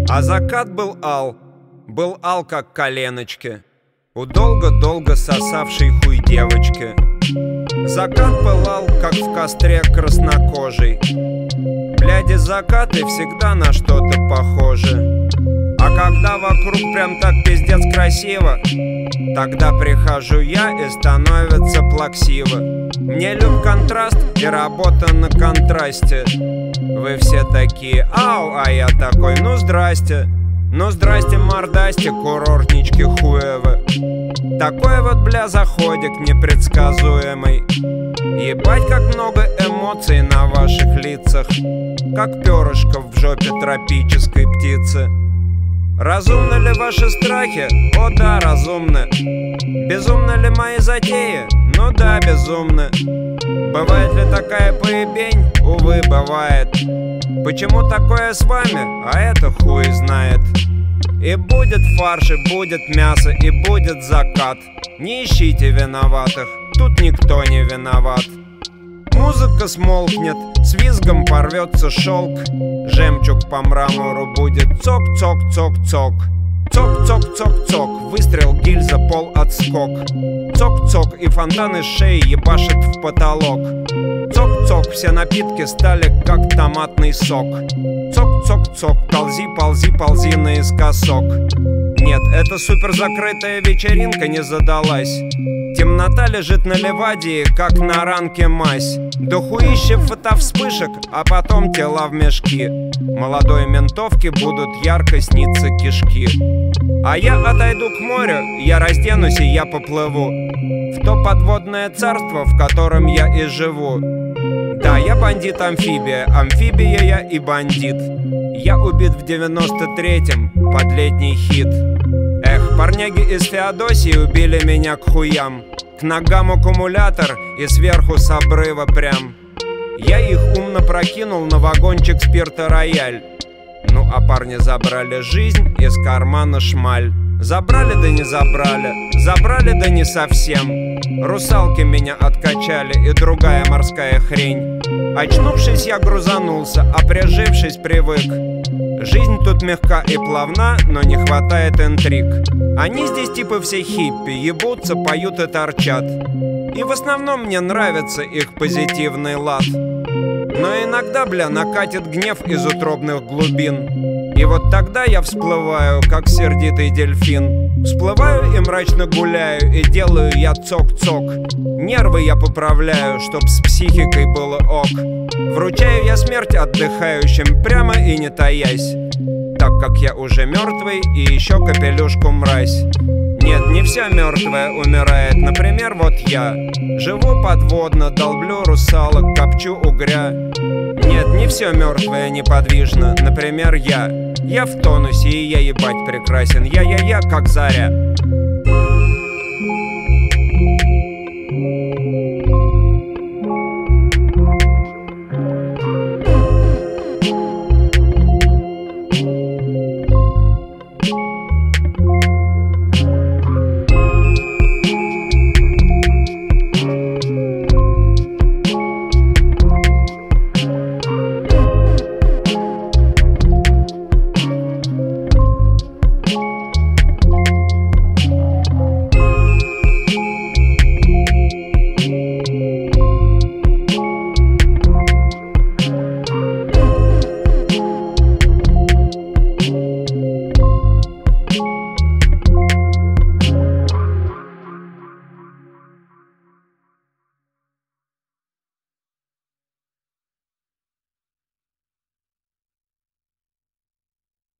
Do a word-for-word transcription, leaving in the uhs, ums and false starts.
А закат был ал, был ал, как коленочки у долго-долго сосавшей хуй девочки. Закат пылал, как в костре краснокожий. Бляди закаты всегда на что-то похожи. А когда вокруг прям так пиздец красиво, тогда прихожу я и становится плаксиво. Мне люб контраст и работа на контрасте. Вы все такие ау, а я такой ну здрасте. Ну здрасте, мордасте, курортнички хуевы. Такой вот, бля, заходик непредсказуемый. Ебать, как много эмоций на ваших лицах, как перышко в жопе тропической птицы. Разумны ли ваши страхи? О да, разумны. Безумны ли мои затеи? Ну да, безумны. Бывает ли такая поебень? Увы, бывает. Почему такое с вами? А это хуй знает. И будет фарш, и будет мясо, и будет закат. Не ищите виноватых, тут никто не виноват. Музыка смолкнет, с визгом порвется шелк. Жемчуг по мрамору будет цок-цок-цок-цок. Цок-цок-цок-цок, выстрел, гильза, пол, отскок. Цок-цок, и фонтан из шеи ебашит в потолок. Цок-цок, все напитки стали как томатный сок. Цок-цок-цок, ползи, ползи, ползи наискосок. Нет, эта супер закрытая вечеринка не задалась. Темнота лежит на Ливадии, как на ранке мазь. Дохуище фотовспышек, а потом тела в мешки. Молодой ментовке будут ярко сниться кишки. А я отойду к морю, я разденусь и я поплыву в то подводное царство, в котором я и живу. Да, я бандит-амфибия, амфибия я и бандит. Я убит в девяносто третьем под летний хит. Эх, парняги из Феодосии убили меня к хуям. К ногам аккумулятор и сверху с обрыва прям. Я их умно прокинул на вагончик спирта рояль. Ну а парни забрали жизнь из кармана шмаль. Забрали да не забрали, забрали да не совсем. Русалки меня откачали и другая морская хрень. Очнувшись, я грузанулся, а прижившись, привык. Жизнь тут мягка и плавна, но не хватает интриг. Они здесь типа все хиппи, ебутся, поют и торчат. И в основном мне нравится их позитивный лад. Но иногда, бля, накатит гнев из утробных глубин. И вот тогда я всплываю, как сердитый дельфин. Всплываю и мрачно гуляю, и делаю я цок-цок. Нервы я поправляю, чтоб с психикой было ок. Вручаю я смерть отдыхающим прямо и не таясь, так как я уже мертвый и еще капелюшку мразь. Нет, не все мертвое умирает, например, вот я. Живу подводно, долблю русалок, копчу угря. Нет, не все мертвое неподвижно, например, я. Я в тонусе и я ебать прекрасен, я-я-я, как заря.